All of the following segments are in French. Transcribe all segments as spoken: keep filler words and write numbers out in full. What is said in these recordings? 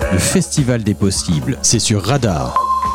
Le Festival des possibles, c'est sur Radar.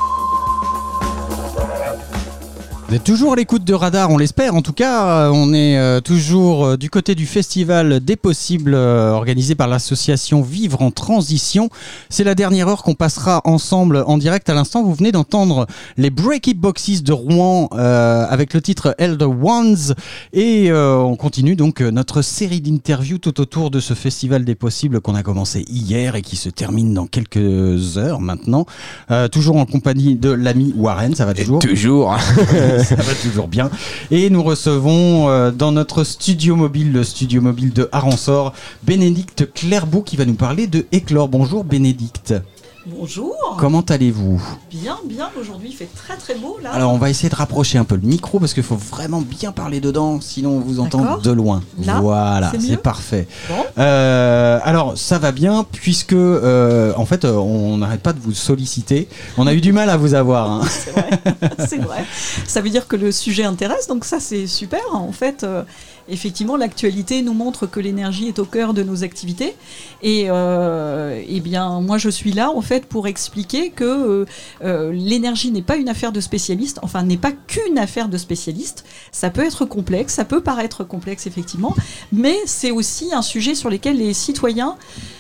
Vous êtes toujours à l'écoute de Radar, on l'espère. En tout cas, on est euh, toujours euh, du côté du Festival des possibles euh, organisé par l'association Vivre en Transition. C'est la dernière heure qu'on passera ensemble en direct. À l'instant, vous venez d'entendre les Break It Boxes de Rouen euh, avec le titre Elder Ones. Et euh, on continue donc notre série d'interviews tout autour de ce Festival des possibles qu'on a commencé hier et qui se termine dans quelques heures maintenant. Euh, toujours en compagnie de l'ami Warren, ça va toujours ? Toujours. Ça va toujours bien. Et nous recevons euh, dans notre studio mobile, le studio mobile de Aransor, Bénédicte Clairbout qui va nous parler de Éclore. Bonjour Bénédicte. Bonjour. Comment allez-vous ? Bien, bien. Aujourd'hui, il fait très très beau là. Alors, on va essayer de rapprocher un peu le micro parce qu'il faut vraiment bien parler dedans, sinon on vous entend D'accord. de loin. Là, voilà, c'est c'est, mieux parfait. Bon. Euh, alors, ça va bien puisque, euh, en fait, on n'arrête pas de vous solliciter. On a eu du mal à vous avoir. Hein. C'est vrai. C'est vrai. Ça veut dire que le sujet intéresse, donc ça c'est super. En fait, euh, effectivement, l'actualité nous montre que l'énergie est au cœur de nos activités. Et euh, eh bien, moi, je suis là en fait pour expliquer que euh, euh, l'énergie n'est pas une affaire de spécialistes, enfin n'est pas qu'une affaire de spécialistes. Ça peut être complexe, ça peut paraître complexe effectivement, mais c'est aussi un sujet sur lequel les citoyens,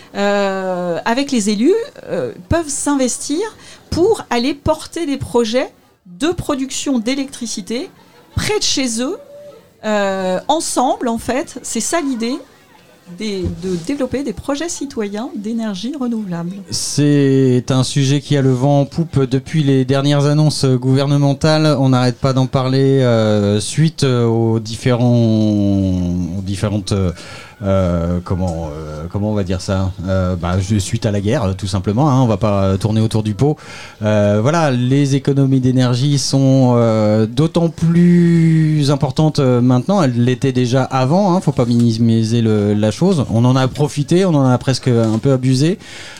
euh, avec les élus, euh, peuvent s'investir pour aller porter des projets de production d'électricité près de chez eux, euh, ensemble en fait. C'est ça l'idée. Des, de développer des projets citoyens d'énergie renouvelable. C'est un sujet qui a le vent en poupe depuis les dernières annonces gouvernementales. On n'arrête pas d'en parler euh, suite aux, différents, aux différentes... Euh, Euh, comment euh, comment on va dire ça euh, bah, suite à la guerre tout simplement hein, on va pas tourner autour du pot euh, voilà, les économies d'énergie sont euh, d'autant plus importantes euh, maintenant. Elles l'étaient déjà avant, hein, faut pas minimiser le, la chose. On en a profité, on en a presque un peu abusé.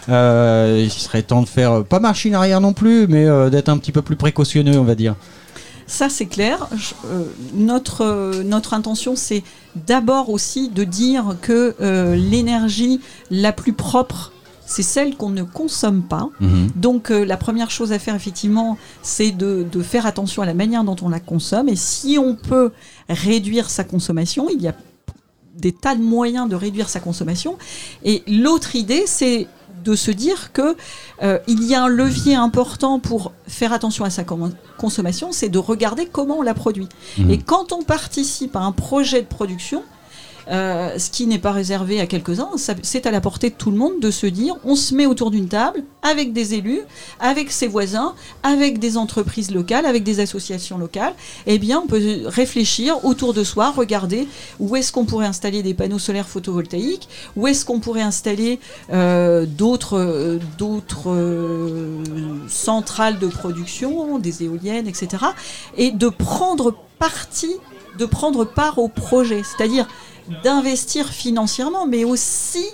Euh, il serait temps de faire pas machine arrière non plus, mais euh, d'être un petit peu plus précautionneux, on va dire. Ça, c'est clair. Je, euh, notre, euh, notre intention, c'est d'abord aussi de dire que euh, l'énergie la plus propre, c'est celle qu'on ne consomme pas. Mmh. Donc, euh, la première chose à faire, effectivement, c'est de, de faire attention à la manière dont on la consomme. Et si on peut réduire sa consommation, il y a des tas de moyens de réduire sa consommation. Et l'autre idée, c'est de se dire que euh, il y a un levier important pour faire attention à sa com- consommation, c'est de regarder comment on la produit. Mmh. Et quand on participe à un projet de production, euh, ce qui n'est pas réservé à quelques-uns, ça, c'est à la portée de tout le monde de se dire, on se met autour d'une table avec des élus, avec ses voisins, avec des entreprises locales, avec des associations locales. Eh bien, on peut réfléchir autour de soi, regarder où est-ce qu'on pourrait installer des panneaux solaires photovoltaïques, où est-ce qu'on pourrait installer euh, d'autres, euh, d'autres euh, centrales de production, des éoliennes, et cetera. Et de prendre partie, de prendre part au projet, c'est-à-dire d'investir financièrement, mais aussi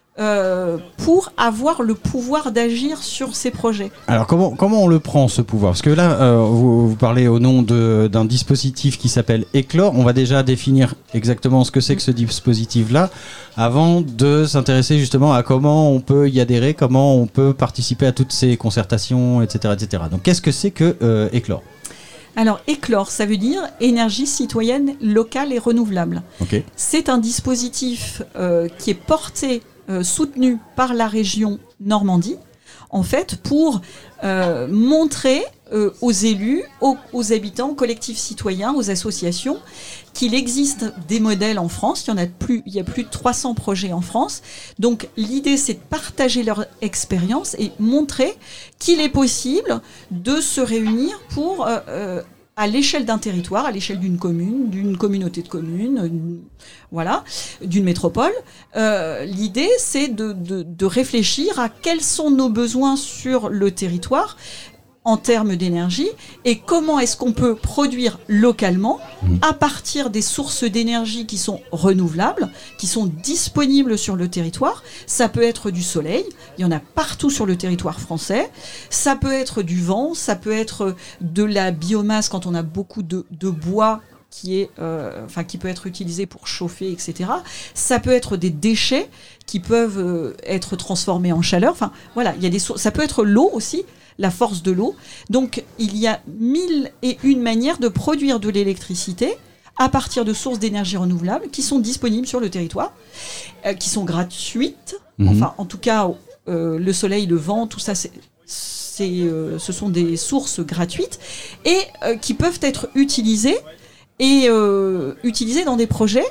euh, pour avoir le pouvoir d'agir sur ces projets. Alors comment, comment on le prend ce pouvoir ? Parce que là, euh, vous, vous parlez au nom de, d'un dispositif qui s'appelle Éclore. On va déjà définir exactement ce que c'est que ce dispositif-là, avant de s'intéresser justement à comment on peut y adhérer, comment on peut participer à toutes ces concertations, et cetera, et cetera. Donc qu'est-ce que c'est que euh, Éclore ? Alors, Éclore, ça veut dire énergie citoyenne locale et renouvelable. Okay. C'est un dispositif euh, qui est porté, euh, soutenu par la région Normandie, en fait, pour euh, montrer euh, aux élus, aux, aux habitants, aux collectifs citoyens, aux associations, qu'il existe des modèles en France. Il y en a plus, il y a plus de trois cents projets en France. Donc l'idée, c'est de partager leur expérience et montrer qu'il est possible de se réunir pour, euh, euh, à l'échelle d'un territoire, à l'échelle d'une commune, d'une communauté de communes, une, voilà, d'une métropole. Euh, l'idée, c'est de, de, de réfléchir à quels sont nos besoins sur le territoire en termes d'énergie et comment est-ce qu'on peut produire localement à partir des sources d'énergie qui sont renouvelables, qui sont disponibles sur le territoire. Ça peut être du soleil, il y en a partout sur le territoire français. Ça peut être du vent, ça peut être de la biomasse quand on a beaucoup de, de bois qui est, euh, enfin, qui peut être utilisé pour chauffer, et cetera. Ça peut être des déchets qui peuvent euh, être transformés en chaleur. Enfin, voilà, il y a des sources. Ça peut être l'eau aussi, la force de l'eau. Donc, il y a mille et une manières de produire de l'électricité à partir de sources d'énergie renouvelable qui sont disponibles sur le territoire, euh, qui sont gratuites. Mmh. Enfin, en tout cas, euh, le soleil, le vent, tout ça, c'est, c'est, euh, ce sont des sources gratuites et euh, qui peuvent être utilisées et euh, utilisées dans des projets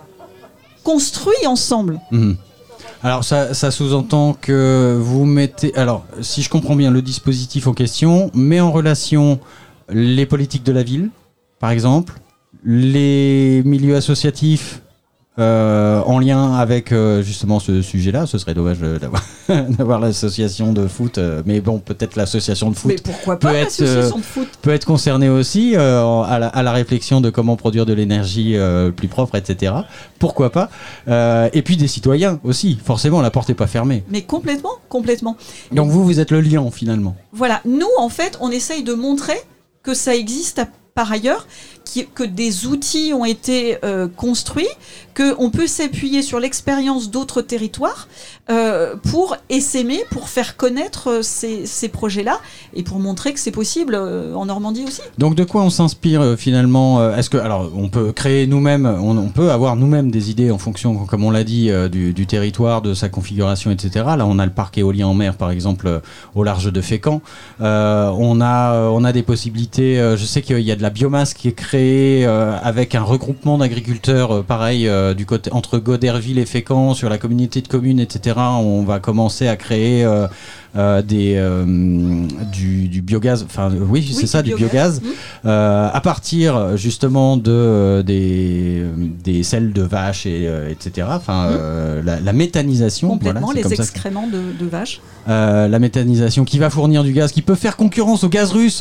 construits ensemble. Mmh. Alors ça, ça sous-entend que vous mettez... Alors, si je comprends bien, le dispositif en question met en relation les politiques de la ville, par exemple, les milieux associatifs euh, en lien avec euh, justement ce sujet-là. Ce serait dommage euh, d'avoir, d'avoir l'association de foot, euh, mais bon, peut-être l'association de foot, mais pourquoi pas, peut, être, euh, de foot peut être concernée aussi euh, à, la, à la réflexion de comment produire de l'énergie euh, plus propre, et cetera. Pourquoi pas euh, Et puis des citoyens aussi, forcément, la porte n'est pas fermée. Mais complètement, complètement. Donc vous, vous êtes le liant finalement. Voilà, nous en fait, on essaye de montrer que ça existe à, par ailleurs, qui, que des outils ont été euh, construits, qu'on peut s'appuyer sur l'expérience d'autres territoires euh, pour essaimer, pour faire connaître ces, ces projets-là et pour montrer que c'est possible euh, en Normandie aussi. Donc de quoi on s'inspire euh, finalement euh, Est-ce que, alors, on peut créer nous-mêmes, on, on peut avoir nous-mêmes des idées en fonction, comme on l'a dit, euh, du, du territoire, de sa configuration, et cetera. Là, on a le parc éolien en mer, par exemple, euh, au large de Fécamp. Euh, on a, on a des possibilités. Euh, je sais qu'il y a de la biomasse qui est créée euh, avec un regroupement d'agriculteurs, euh, pareil. Euh, du côté entre Goderville et Fécamp, sur la communauté de communes, et cetera. On va commencer à créer euh, euh, des euh, du, du biogaz. Enfin, oui, oui, c'est ça, du biogaz, biogaz mmh. euh, à partir justement de euh, des des selles de vaches et euh, etc. Enfin, mmh. euh, la, la méthanisation. Complètement, voilà, les excréments de, de vaches. Euh, la méthanisation qui va fournir du gaz, qui peut faire concurrence au gaz russe.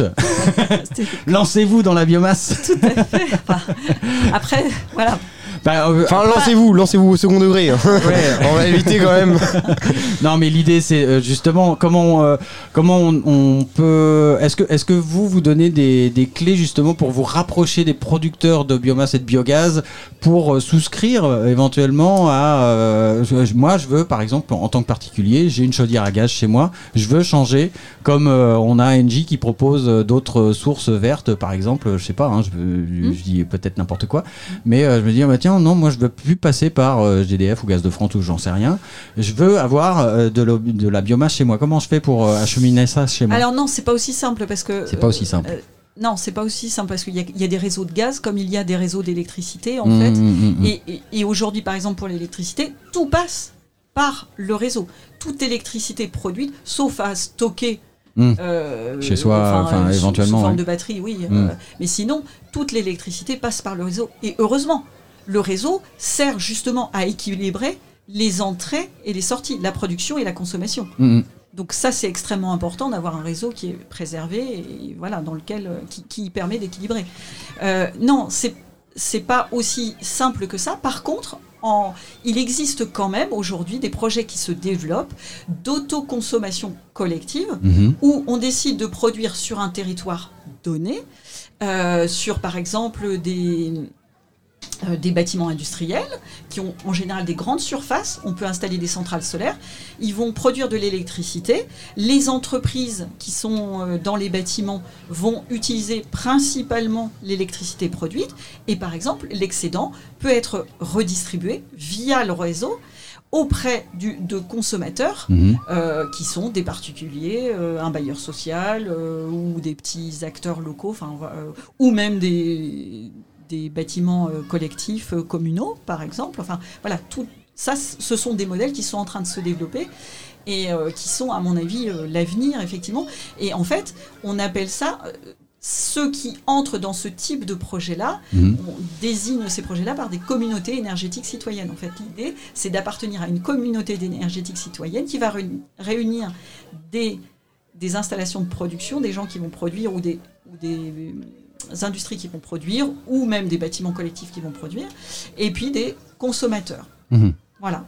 Lancez-vous dans la biomasse. Tout à fait. Enfin, après, voilà. Bah, euh, enfin, après... lancez-vous, lancez-vous au second degré. Hein. Ouais, on va éviter quand même. Non, mais l'idée, c'est euh, justement comment euh, comment on, on peut. Est-ce que est-ce que vous vous donnez des, des clés justement pour vous rapprocher des producteurs de biomasse et de biogaz pour euh, souscrire euh, éventuellement à. Euh, je, moi, je veux, par exemple, en tant que particulier, j'ai une chaudière à gaz chez moi. Je veux changer, comme euh, on a Engie qui propose euh, d'autres sources vertes, par exemple. Je sais pas, hein, je, mmh. je dis peut-être n'importe quoi, mais euh, je me dis bah, tiens. Non, moi je veux plus passer par euh, G D F ou Gaz de France ou j'en sais rien. Je veux avoir euh, de, de la biomasse chez moi. Comment je fais pour euh, acheminer ça chez moi ? Alors non, c'est pas aussi simple parce que. C'est pas aussi simple. Euh, non, c'est pas aussi simple parce qu'il y a, il y a des réseaux de gaz comme il y a des réseaux d'électricité en mmh, fait. Mmh, et, et, et aujourd'hui, par exemple, pour l'électricité, tout passe par le réseau. Toute électricité produite, sauf à stocker. Mmh. Euh, chez soi, enfin, sous, éventuellement. Sous forme ouais. de batterie, oui. Mmh. Euh, mais sinon, toute l'électricité passe par le réseau. Et heureusement. Le réseau sert justement à équilibrer les entrées et les sorties, la production et la consommation. Mmh. Donc ça, c'est extrêmement important d'avoir un réseau qui est préservé et voilà, dans lequel, qui, qui permet d'équilibrer. Euh, non, c'est, c'est pas aussi simple que ça. Par contre, en, il existe quand même aujourd'hui des projets qui se développent d'autoconsommation collective mmh. où on décide de produire sur un territoire donné, euh, sur par exemple des... Euh, des bâtiments industriels qui ont en général des grandes surfaces, on peut installer des centrales solaires, ils vont produire de l'électricité, les entreprises qui sont euh, dans les bâtiments vont utiliser principalement l'électricité produite et par exemple l'excédent peut être redistribué via le réseau auprès du, de consommateurs mmh. euh, qui sont des particuliers, euh, un bailleur social euh, ou des petits acteurs locaux, enfin, euh, ou même des... des bâtiments euh, collectifs euh, communaux, par exemple. Enfin, voilà, tout ça, ce sont des modèles qui sont en train de se développer et euh, qui sont, à mon avis, euh, l'avenir, effectivement. Et en fait, on appelle ça... Euh, ceux qui entrent dans ce type de projet-là, mmh. on désigne ces projets-là par des communautés énergétiques citoyennes. En fait, l'idée, c'est d'appartenir à une communauté énergétique citoyenne qui va réunir des, des installations de production, des gens qui vont produire ou des... Ou des industries qui vont produire, ou même des bâtiments collectifs qui vont produire, et puis des consommateurs. Mmh. Voilà.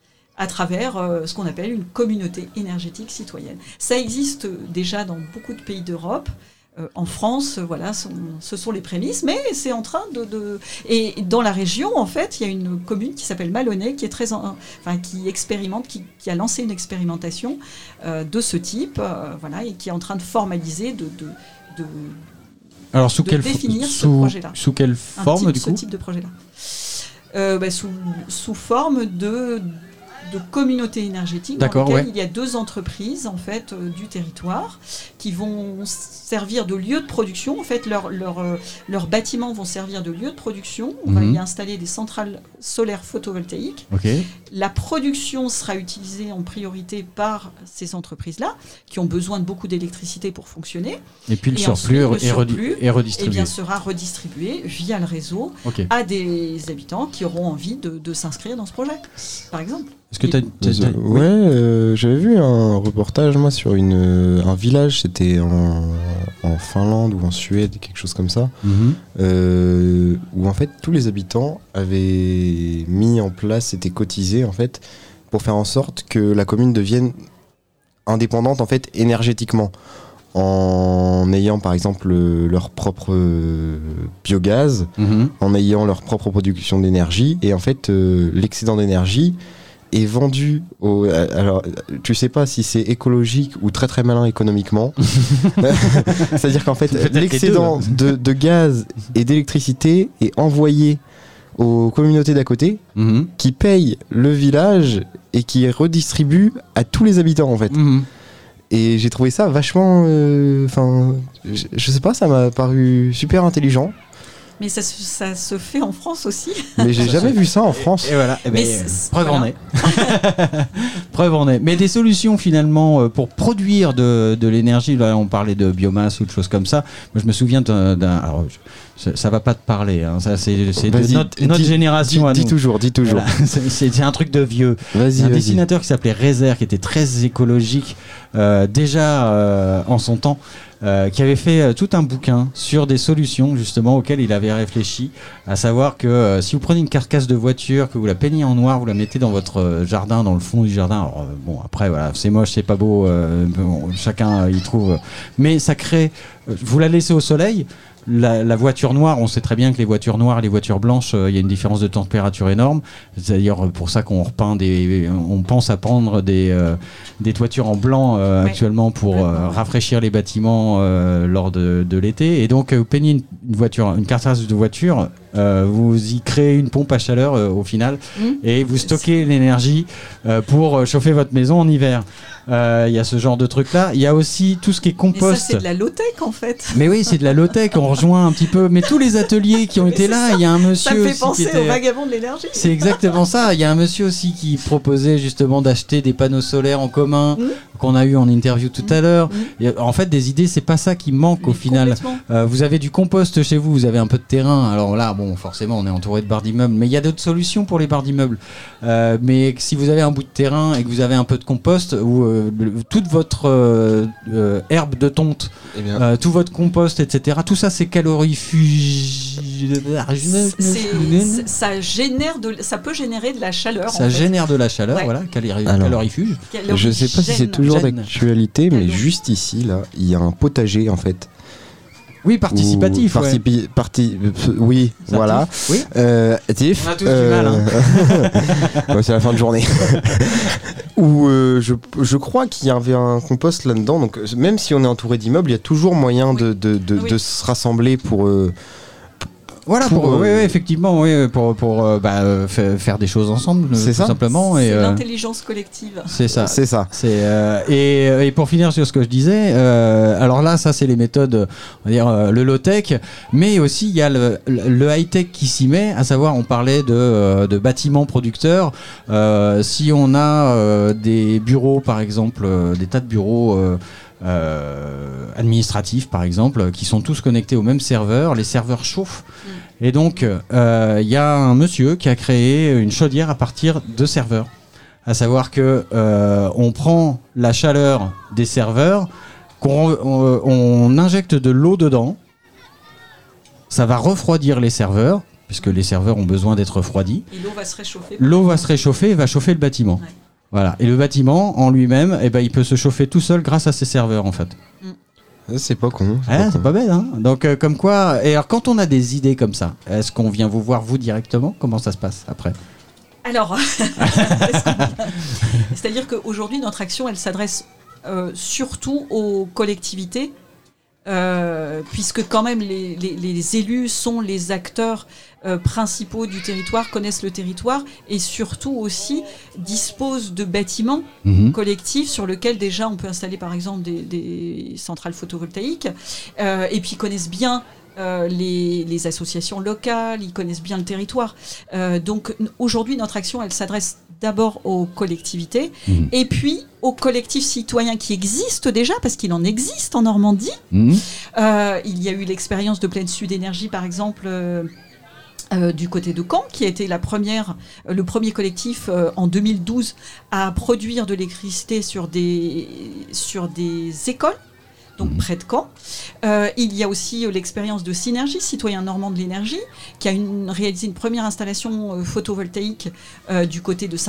À travers euh, ce qu'on appelle une communauté énergétique citoyenne. Ça existe déjà dans beaucoup de pays d'Europe. Euh, en France, euh, voilà, sont, ce sont les prémices, mais c'est en train de, de... Et dans la région, en fait, il y a une commune qui s'appelle Malonnet, qui est très, en... enfin, qui expérimente, qui, qui a lancé une expérimentation euh, de ce type, euh, voilà, et qui est en train de formaliser, de, de, de, Alors, sous de quelle définir f- ce sous, projet-là. Sous quelle Un forme, type, du ce coup type de projet-là. Euh, bah, sous, sous forme de, de communauté énergétique dans D'accord, laquelle ouais. il y a deux entreprises en fait euh, du territoire qui vont servir de lieu de production. En fait, leurs leur, euh, leurs bâtiments vont servir de lieu de production. On Mhm. va y installer des centrales solaires photovoltaïques. Ok. La production sera utilisée en priorité par ces entreprises-là qui ont besoin de beaucoup d'électricité pour fonctionner. Et puis le Et surplus, ensuite, le est, redi- surplus, est Et redistribué. bien sera redistribué via le réseau Ok. à des habitants qui auront envie de, de s'inscrire dans ce projet, par exemple. Est-ce que tu as Euh, ouais, euh, j'avais vu un reportage moi sur une, euh, un village, c'était en, en Finlande ou en Suède, quelque chose comme ça, euh, où en fait tous les habitants avaient mis en place, c'était cotisé en fait, pour faire en sorte que la commune devienne indépendante en fait énergétiquement, en ayant par exemple euh, leur propre euh, biogaz, Mhm. en ayant leur propre production d'énergie, et en fait euh, l'excédent d'énergie est vendu au, alors tu sais pas si c'est écologique ou très très malin économiquement. C'est à dire qu'en fait Peut-être les l'excédent de, de gaz et d'électricité est envoyé aux communautés d'à côté Mhm. qui payent le village et qui redistribuent à tous les habitants en fait. Mhm. Et j'ai trouvé ça vachement enfin euh, je, je sais pas, ça m'a paru super intelligent. Mais ça, se- ça se fait en France aussi. Mais j'ai Ça, jamais c'est- vu ça en France. Et voilà, eh ben, Mais euh, c'est- preuve en voilà. est. Preuve en est. Mais des solutions finalement euh, pour produire de, de l'énergie, là on parlait de biomasse ou de choses comme ça. Moi je me souviens d'un... d'un- alors, je- ça, ça va pas te parler, hein. Ça c'est c'est de Vas-y, notre, notre dis- génération Dis, à dis nous. toujours, dis toujours. Voilà. C'est- C'est c'est un truc de vieux. Vas-y, Un vas-y. dessinateur qui s'appelait Rezer, qui était très écologique euh, déjà euh, en son temps, euh, qui avait fait euh, tout un bouquin sur des solutions justement auxquelles il avait réfléchi, à savoir que euh, si vous prenez une carcasse de voiture, que vous la peignez en noir, vous la mettez dans votre euh, jardin, dans le fond du jardin, alors euh, bon après voilà, c'est moche, c'est pas beau, euh, bon, chacun euh, y trouve, mais ça crée, euh, vous la laissez au soleil. La, la voiture noire, on sait très bien que les voitures noires et les voitures blanches, il euh, y a une différence de température énorme. C'est d'ailleurs pour ça qu'on repeint des, on pense à prendre des, euh, des toitures en blanc euh, Ouais. actuellement pour euh, rafraîchir les bâtiments euh, lors de, de l'été. Et donc, euh, vous peignez une, une voiture, une carcasse de voiture, euh, vous y créez une pompe à chaleur euh, au final, Mmh. et vous stockez l'énergie euh, pour euh, chauffer votre maison en hiver. Euh, Il y a ce genre de truc là. Il y a aussi tout ce qui est Mais ça, compost. c'est de la low-tech en fait. Mais oui, c'est de la low-tech, on rejoint un petit peu. Mais tous les ateliers qui ont Mais été c'est là, ça. il y a un monsieur Ça me fait aussi penser qui était... aux vagabonds de l'énergie. C'est exactement ça. Il y a un monsieur aussi qui proposait justement d'acheter des panneaux solaires en commun, Mmh. qu'on a eu en interview tout à l'heure. Mmh. Et en fait, des idées, c'est pas ça qui manque au Mais final. complètement. Euh, vous avez du compost chez vous, vous avez un peu de terrain. Alors là, bon, forcément, on est entouré de barres d'immeubles, mais il y a d'autres solutions pour les barres d'immeubles. Euh, mais si vous avez un bout de terrain et que vous avez un peu de compost, ou euh, le- toute votre euh, euh, herbe de tonte, Eh bien, euh, tout votre compost, et cetera. Tout ça, c'est calorifuge. C'est- c'est- ça génère de, ça peut générer de la chaleur. Ça en fait. génère de la chaleur, Ouais. voilà, calori- Alors, calorifuge. Calorigène. je sais pas si c'est toujours Gêne. d'actualité, mais Calor. juste ici, là, il y a un potager en fait. Oui, participatif. Ou- ouais. partipi- parti- euh, oui, Ça voilà. actif. Oui. Euh, actif, On a tous du mal, hein. ouais, c'est la fin de journée. Où euh, je, je crois qu'il y avait un compost là-dedans. Donc euh, même si on est entouré d'immeubles, il y a toujours moyen de, de, de, Oui. de se rassembler pour. euh, Voilà, pour, Pour, oui, euh, oui, effectivement, oui, pour, pour euh, bah, euh, fa- faire des choses ensemble, euh, C'est tout ça. simplement. Et, C'est euh, l'intelligence collective. c'est ça. C'est ça. C'est euh, et, et pour finir sur ce que je disais, euh, alors là, ça c'est les méthodes, on va dire euh, le low tech, mais aussi il y a le, le high tech qui s'y met, à savoir on parlait de, euh, de bâtiments producteurs. Euh, si on a euh, des bureaux, par exemple, euh, des tas de bureaux. Euh, euh, administratifs par exemple, qui sont tous connectés au même serveur, les serveurs chauffent. Et donc, il euh, y a un monsieur qui a créé une chaudière à partir de serveurs. À savoir que euh, on prend la chaleur des serveurs, qu'on on, on injecte de l'eau dedans, ça va refroidir les serveurs, puisque les serveurs ont besoin d'être refroidis. Et l'eau va se réchauffer. L'eau va se réchauffer et va chauffer le bâtiment. Ouais. Voilà. Et le bâtiment en lui-même, eh ben, il peut se chauffer tout seul grâce à ses serveurs en fait. C'est pas con. C'est, ah, pas, c'est con. Pas bête, hein. Donc, euh, comme quoi. Et alors, quand on a des idées comme ça, est-ce qu'on vient vous voir vous directement ? Comment ça se passe après ? Alors, c'est-à-dire qu'aujourd'hui, notre action, elle s'adresse euh, surtout aux collectivités, euh, puisque quand même les, les, les élus sont les acteurs euh, principaux du territoire, connaissent le territoire et surtout aussi disposent de bâtiments mmh. collectifs sur lesquels déjà on peut installer par exemple des, des centrales photovoltaïques euh, et puis connaissent bien Euh, les, les associations locales, ils connaissent bien le territoire. Euh, donc aujourd'hui, notre action, elle s'adresse d'abord aux collectivités mmh. et puis aux collectifs citoyens qui existent déjà, parce qu'il en existe en Normandie. Mmh. Euh, il y a eu l'expérience de Pleine Sud Énergie, par exemple, euh, euh, du côté de Caen, qui a été la première, euh, le premier collectif euh, en deux mille douze à produire de l'électricité sur des, sur des écoles. Donc mmh. près de Caen. Euh, il y a aussi euh, l'expérience de Synergie, Citoyens Normands de l'Énergie, qui a une, réalisé une première installation euh, photovoltaïque euh, du côté de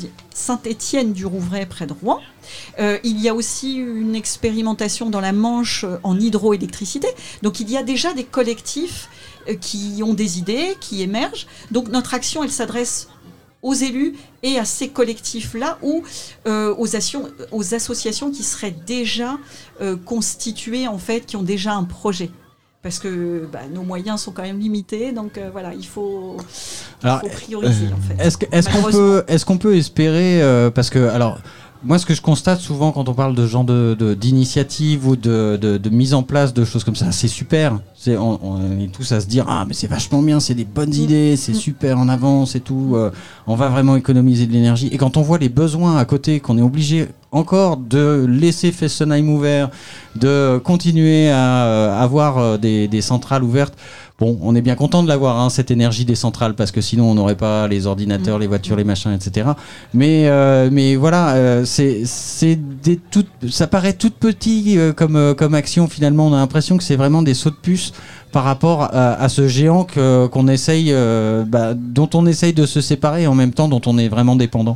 Saint-Étienne-du-Rouvray, près de Rouen. Euh, il y a aussi une expérimentation dans la Manche euh, en hydroélectricité. Donc il y a déjà des collectifs euh, qui ont des idées, qui émergent. Donc notre action, elle s'adresse aux élus et à ces collectifs-là ou euh, aux, asso- aux associations qui seraient déjà euh, constituées, en fait, qui ont déjà un projet. Parce que bah, nos moyens sont quand même limités, donc euh, voilà, il faut, alors, il faut prioriser, euh, en fait. Est-ce, que, est-ce, qu'on peut, est-ce qu'on peut espérer, euh, parce que, alors, moi, ce que je constate souvent quand on parle de genre de, de, d'initiative ou de, de, de mise en place de choses comme ça, c'est super. C'est, on, on est tous à se dire, ah, mais c'est vachement bien, c'est des bonnes idées, c'est super en avance et tout. Euh, on va vraiment économiser de l'énergie. Et quand on voit les besoins à côté, qu'on est obligé encore de laisser Fessenheim ouvert, de continuer à euh, avoir des, des centrales ouvertes. Bon, on est bien content de l'avoir, hein, cette énergie des centrales, parce que sinon on n'aurait pas les ordinateurs, les voitures, les machins, et cetera. Mais, euh, mais voilà, euh, c'est, c'est des toutes, ça paraît tout petit euh, comme, euh, comme action finalement. On a l'impression que c'est vraiment des sauts de puce par rapport à, à ce géant que, qu'on essaye, euh, bah, dont on essaye de se séparer et en même temps dont on est vraiment dépendant.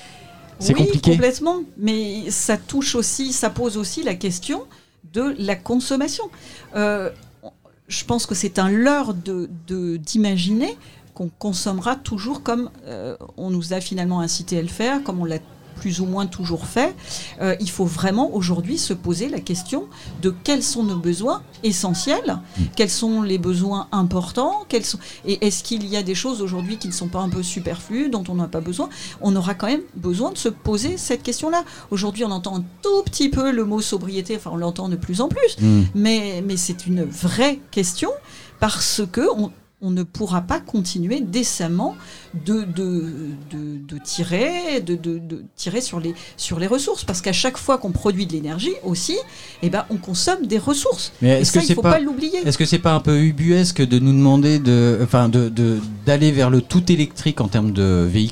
C'est oui, compliqué. Complètement, mais ça touche aussi, ça pose aussi la question de la consommation. Euh, Je pense que c'est un leurre de, de, d'imaginer qu'on consommera toujours comme euh, on nous a finalement incité à le faire, comme on l'a plus ou moins toujours fait. Euh, il faut vraiment aujourd'hui se poser la question de quels sont nos besoins essentiels, mmh. quels sont les besoins importants, quels sont... et est-ce qu'il y a des choses aujourd'hui qui ne sont pas un peu superflues, dont on n'a pas besoin. On aura quand même besoin de se poser cette question-là. Aujourd'hui, on entend un tout petit peu le mot sobriété, enfin on l'entend de plus en plus, mmh. mais, mais c'est une vraie question parce que on, on ne pourra pas continuer décemment de, de, de, de tirer, de, de, de tirer sur, les, sur les ressources. Parce qu'à chaque fois qu'on produit de l'énergie aussi, eh ben, on consomme des ressources. Mais et ça, il ne faut pas, pas l'oublier. Est-ce que ce n'est pas un peu ubuesque de nous demander de, enfin de, de, d'aller vers le tout électrique en termes de véhicules ?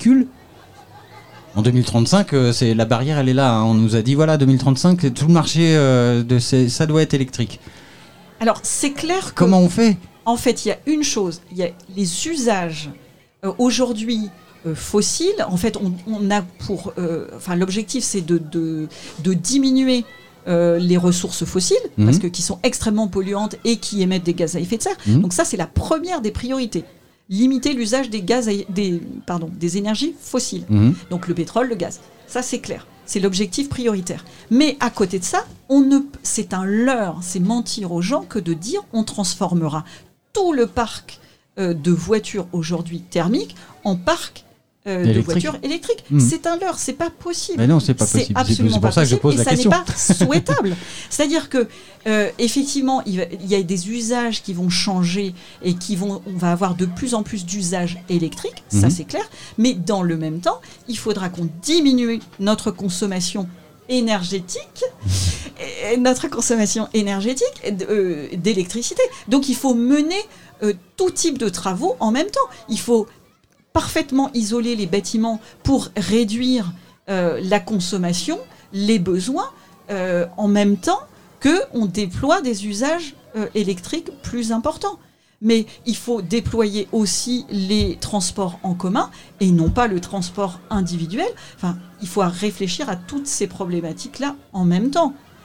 En deux mille trente-cinq, c'est, la barrière, elle est là. Hein. On nous a dit, voilà, deux mille trente-cinq, tout le marché, euh, de ces, ça doit être électrique. Alors, c'est clair que... Comment on fait ? En fait, il y a une chose, il y a les usages euh, aujourd'hui euh, fossiles. En fait, on, on a pour, euh, enfin, l'objectif, c'est de, de, de diminuer euh, les ressources fossiles, mmh. parce que qui sont extrêmement polluantes et qui émettent des gaz à effet de serre. Mmh. Donc ça, c'est la première des priorités. Limiter l'usage des gaz, à, des, pardon, des énergies fossiles. Mmh. Donc le pétrole, le gaz. Ça, c'est clair. C'est l'objectif prioritaire. Mais à côté de ça, on ne, c'est un leurre, c'est mentir aux gens que de dire on transformera tout le parc euh, de voitures aujourd'hui thermiques en parc euh, de voitures électriques. Mmh. C'est un leurre, c'est pas possible. Mais non, c'est pas possible. C'est absolument c'est pour pas ça que je pose et la ça question. n'est pas souhaitable. C'est-à-dire que euh, effectivement, il, va, il y a des usages qui vont changer et qui vont, on va avoir de plus en plus d'usages électriques. Mmh. Ça, c'est clair. Mais dans le même temps, il faudra qu'on diminue notre consommation énergétique, et notre consommation énergétique euh, d'électricité. Donc il faut mener euh, tout type de travaux en même temps. Il faut parfaitement isoler les bâtiments pour réduire euh, la consommation, les besoins, euh, en même temps qu'on déploie des usages euh, électriques plus importants. Mais il faut déployer aussi les transports en commun et non pas le transport individuel. Enfin, il faut réfléchir à toutes ces problématiques-là en même temps.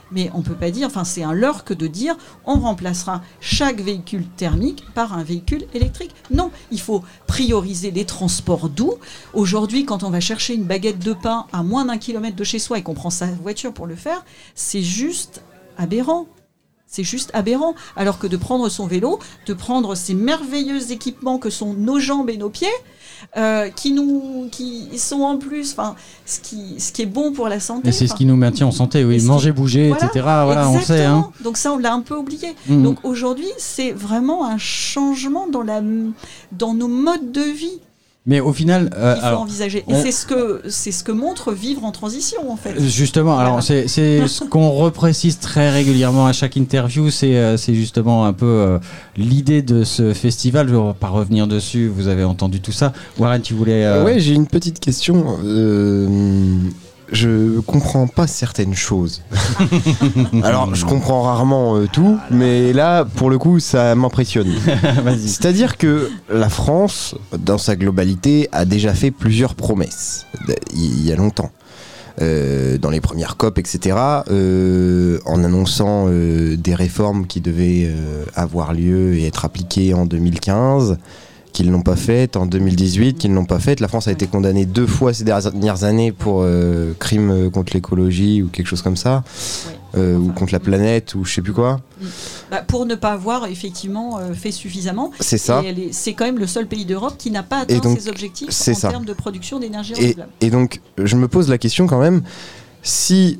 Mais on ne peut pas dire, enfin c'est un leurre que de dire on remplacera chaque véhicule thermique par un véhicule électrique. Non, il faut prioriser les transports doux. Aujourd'hui, quand on va chercher une baguette de pain à moins d'un kilomètre de chez soi et qu'on prend sa voiture pour le faire, c'est juste aberrant. C'est juste aberrant. Alors que de prendre son vélo, de prendre ces merveilleux équipements que sont nos jambes et nos pieds, euh, qui nous, qui sont en plus, enfin, ce qui, ce qui est bon pour la santé. Et c'est ce qui nous maintient en santé, oui. Manger, qui... bouger, voilà, et cetera. Voilà, on sait. Hein. Donc ça, on l'a un peu oublié. Mmh. Donc aujourd'hui, c'est vraiment un changement dans la, dans nos modes de vie. Mais au final, euh, il faut alors, envisager. Et on... c'est ce que c'est ce que montre Vivre en transition, en fait. Justement, voilà. alors c'est c'est ce qu'on reprécise très régulièrement à chaque interview. C'est euh, c'est justement un peu euh, l'idée de ce festival. Je ne vais pas revenir dessus. Vous avez entendu tout ça. Warren, tu voulais. Euh... Ouais, j'ai une petite question. Euh... Je comprends pas certaines choses. Alors, je comprends rarement euh, tout, mais là, pour le coup, ça m'impressionne. C'est-à-dire que la France, dans sa globalité, a déjà fait plusieurs promesses, il y a longtemps. Euh, dans les premières COP, et cetera, euh, en annonçant euh, des réformes qui devaient euh, avoir lieu et être appliquées en deux mille quinze, qu'ils n'ont pas faites, en deux mille dix-huit, qu'ils n'ont pas faites. La France a été condamnée deux fois ces dernières années pour euh, crimes contre l'écologie ou quelque chose comme ça, ouais. euh, enfin, ou contre la planète, ou je sais plus quoi. Bah, pour ne pas avoir effectivement euh, fait suffisamment. C'est ça. Et elle est, c'est quand même le seul pays d'Europe qui n'a pas atteint donc, ses objectifs en ça. termes de production d'énergie renouvelable. Et, et donc, je me pose la question quand même, si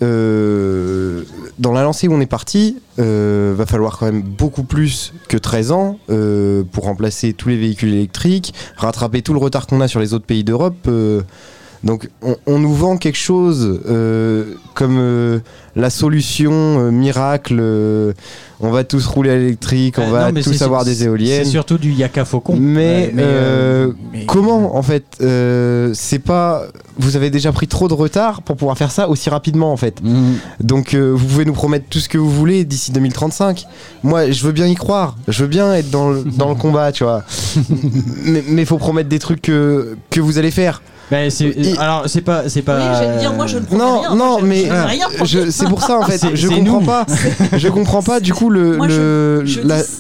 euh, dans la lancée où on est parti, euh, va falloir quand même beaucoup plus que treize ans euh, pour remplacer tous les véhicules électriques, rattraper tout le retard qu'on a sur les autres pays d'Europe. Euh, donc on, on nous vend quelque chose euh, comme euh, la solution euh, miracle, euh, on va tous rouler à l'électrique, on euh, va non, tous avoir des éoliennes. C'est surtout du yaka faucon. Mais, euh, mais, euh, mais comment en fait euh, c'est pas... Vous avez déjà pris trop de retard pour pouvoir faire ça aussi rapidement en fait. Mmh. Donc euh, vous pouvez nous promettre tout ce que vous voulez d'ici deux mille trente-cinq. Moi je veux bien y croire, je veux bien être dans le, dans le combat, tu vois. Mais il faut promettre des trucs que, que vous allez faire. Ben c'est, Et, alors c'est pas c'est pas. Oui, j'allais dire moi je ne promets non, rien. Non je, mais je, je rien je, c'est pour ça en fait. C'est, je c'est comprends nous. pas. Je comprends pas du coup le, moi, le je, je la, dis...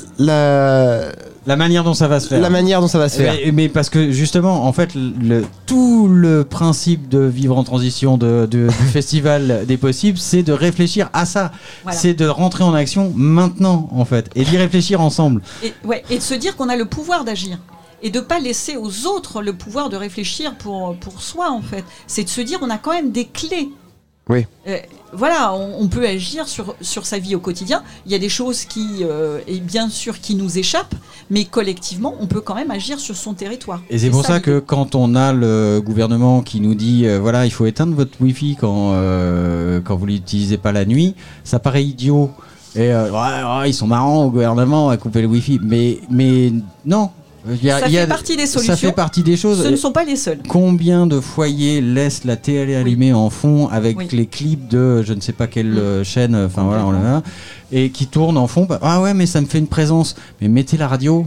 la La manière dont ça va se faire. La manière dont ça va se faire. Mais, mais parce que justement, en fait, le, tout le principe de Vivre en transition de, de, du festival des possibles, c'est de réfléchir à ça. Voilà. C'est de rentrer en action maintenant, en fait, et d'y réfléchir ensemble. Et, ouais, et de se dire qu'on a le pouvoir d'agir. Et de ne pas laisser aux autres le pouvoir de réfléchir pour, pour soi, en fait. C'est de se dire qu'on a quand même des clés. Oui. Euh, voilà, on, on peut agir sur, sur sa vie au quotidien. Il y a des choses qui, euh, et bien sûr, qui nous échappent, mais collectivement, on peut quand même agir sur son territoire. Et c'est, c'est pour ça, ça que quand on a le gouvernement qui nous dit, euh, voilà, il faut éteindre votre Wi-Fi quand, euh, quand vous l'utilisez pas la nuit, ça paraît idiot. Et euh, ouais, ouais, ils sont marrants au gouvernement à couper le Wi-Fi, mais mais non. Il y a, ça il y a, fait partie des solutions. Ça fait partie des choses. Ce ne sont pas les seuls. Combien de foyers laissent la télé allumée oui. en fond avec oui. les clips de je ne sais pas quelle oui. chaîne, enfin voilà, on l'a, et qui tournent en fond. Ah ouais, mais ça me fait une présence. Mais mettez la radio.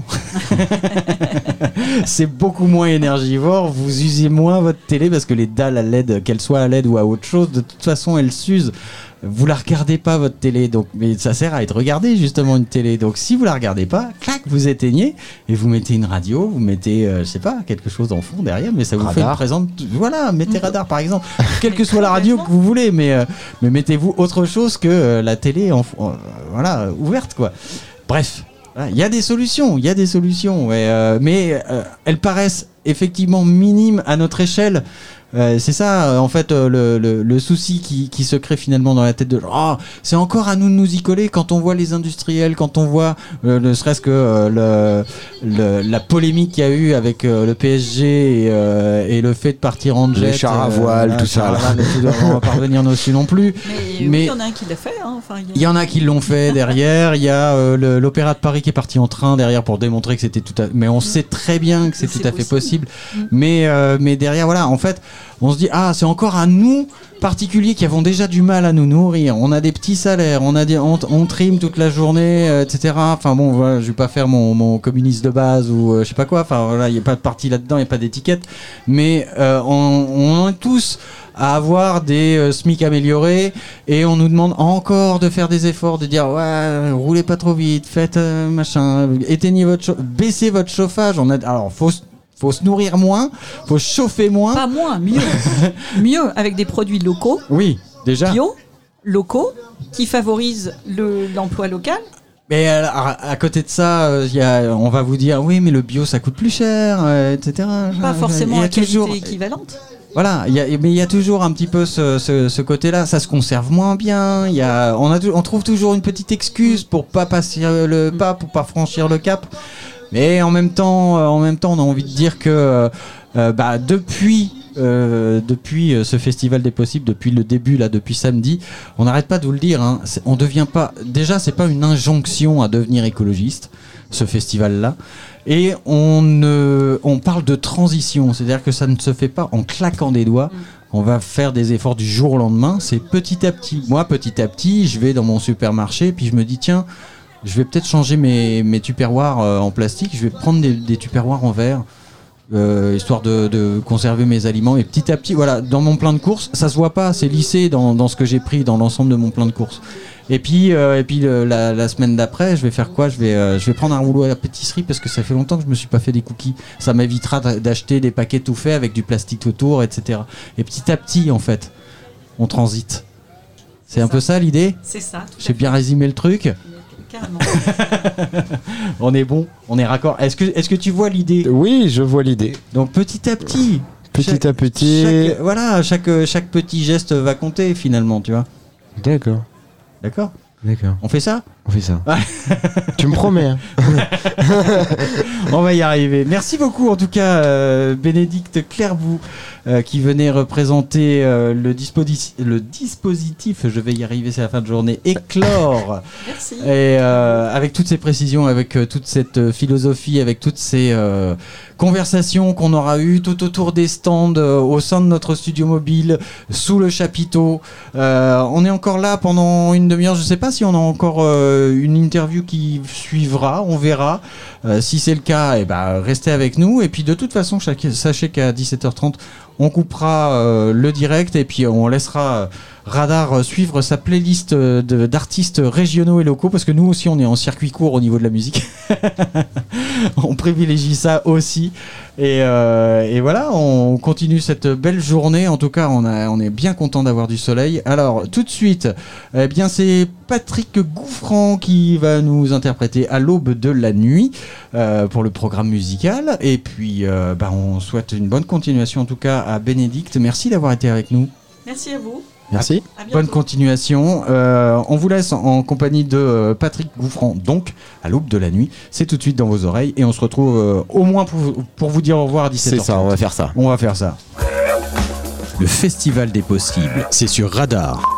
C'est beaucoup moins énergivore. Vous usez moins votre télé parce que les dalles à L E D, qu'elles soient à L E D ou à autre chose, de toute façon, elles s'usent. Vous la regardez pas votre télé, donc mais ça sert à être regardé justement une télé. Donc si vous la regardez pas, clac, vous éteignez et vous mettez une radio, vous mettez, euh, je sais pas, quelque chose en fond derrière, mais ça vous radar. Fait une présente. Voilà, mettez radar par exemple, quelle que soit la radio que vous voulez, mais euh, mais mettez-vous autre chose que euh, la télé, en, en, voilà, ouverte quoi. Bref, il y a des solutions, il y a des solutions, et, euh, mais euh, elles paraissent effectivement minimes à notre échelle. Euh, c'est ça euh, en fait euh, le, le, le souci qui, qui se crée finalement dans la tête de oh, c'est encore à nous de nous y coller quand on voit les industriels, quand on voit euh, ne serait-ce que euh, le, le, la polémique qu'il y a eu avec euh, le P S G et, euh, et le fait de partir en jet, les chars à voile, euh, tout ça là. On va pas revenir dessus non plus, mais, mais il oui, y en a un qui l'a fait hein. Enfin, il y, a... y en a qui l'ont fait derrière, il y a euh, le, l'Opéra de Paris qui est parti en train derrière pour démontrer que c'était tout à... mais on mmh. sait très bien que c'est, c'est tout à fait possible, possible. Mmh. mais, euh, mais derrière voilà en fait on se dit ah c'est encore à nous particuliers qui avons déjà du mal à nous nourrir. On a des petits salaires, on a des, on, on trime toute la journée, euh, et cetera. Enfin bon, voilà, je vais pas faire mon, mon communiste de base ou euh, je sais pas quoi. Enfin voilà, il y a pas de parti là-dedans, il y a pas d'étiquette. Mais euh, on, on est tous à avoir des euh, SMIC améliorés et on nous demande encore de faire des efforts, de dire ouais, roulez pas trop vite, faites euh, machin, éteignez votre, chauffe- baissez votre chauffage. On a, alors faut Faut se nourrir moins, faut chauffer moins. Pas moins, mieux. Mieux, avec des produits locaux. Oui, déjà. Bio, locaux, qui favorisent le, l'emploi local. Mais à, à, à côté de ça, euh, y a, on va vous dire, oui, mais le bio, ça coûte plus cher, euh, et cetera. Pas forcément à qualité toujours, équivalente. Voilà, y a, mais il y a toujours un petit peu ce, ce, ce côté-là. Ça se conserve moins bien. Y a, on, a, on trouve toujours une petite excuse pour pas passer le pas, pour pas franchir le cap. Mais en même temps, euh, en même temps, on a envie de dire que euh, bah, depuis, euh, depuis euh, ce festival des possibles, depuis le début là, depuis samedi, on n'arrête pas de vous le dire. Hein, c'est, on devient pas. Déjà, c'est pas une injonction à devenir écologiste, ce festival-là. Et on ne, on parle de transition, c'est-à-dire que ça ne se fait pas en claquant des doigts. On va faire des efforts du jour au lendemain. C'est petit à petit. Moi, petit à petit, je vais dans mon supermarché, puis je me dis tiens. Je vais peut-être changer mes, mes tupperwares euh, en plastique. Je vais prendre des, des tupperwares en verre, euh, histoire de, de conserver mes aliments. Et petit à petit, voilà, dans mon plein de courses, ça se voit pas, c'est lissé dans, dans ce que j'ai pris, dans l'ensemble de mon plein de courses. Et puis, euh, et puis le, la, la semaine d'après, je vais faire quoi ? Je vais, euh, je vais prendre un rouleau à pâtisserie parce que ça fait longtemps que je me suis pas fait des cookies. Ça m'évitera d'acheter des paquets tout faits avec du plastique autour, et cetera. Et petit à petit, en fait, on transite. C'est, c'est un ça. peu ça l'idée ? C'est ça. J'ai bien résumé le truc. Carrément. On est bon, on est raccord. Est-ce que, est-ce que tu vois l'idée ? Oui, je vois l'idée. Donc petit à petit. Petit chaque, à petit. Chaque, voilà, chaque, chaque petit geste va compter finalement, tu vois. D'accord. D'accord ? D'accord. On fait ça ? On fait ça. Tu me promets. Hein. On va y arriver. Merci beaucoup en tout cas, euh, Bénédicte Clairbout, euh, qui venait représenter euh, le, disposi- le dispositif, je vais y arriver, c'est la fin de journée, Éclore. Merci. Et euh, avec toutes ces précisions, avec euh, toute cette euh, philosophie, avec toutes ces euh, conversations qu'on aura eues tout autour des stands, euh, au sein de notre studio mobile, sous le chapiteau. Euh, on est encore là pendant une demi-heure. Je ne sais pas si on a encore euh, une interview qui suivra, on verra. Euh, si c'est le cas, eh ben, restez avec nous. Et puis de toute façon, sachez qu'à dix-sept heures trente, on coupera euh, le direct et puis on laissera euh, Radar suivre sa playlist de, d'artistes régionaux et locaux, parce que nous aussi on est en circuit court au niveau de la musique. On privilégie ça aussi. Et, euh, et voilà, on continue cette belle journée. En tout cas, on, a, on est bien content d'avoir du soleil. Alors, tout de suite, eh bien, c'est Patrick Gouffran qui va nous interpréter À l'aube de la nuit euh, pour le programme musical. Et puis, euh, bah, on souhaite une bonne continuation, en tout cas, à Bénédicte. Merci d'avoir été avec nous. Merci à vous. Merci. À Bonne continuation. Euh, on vous laisse en, en compagnie de euh, Patrick Gouffran, donc à l'aube de la nuit. C'est tout de suite dans vos oreilles et on se retrouve euh, au moins pour, pour vous dire au revoir à dix-sept heures trente. C'est ça, on va faire ça. On va faire ça. Le Festival des possibles, c'est sur Radar.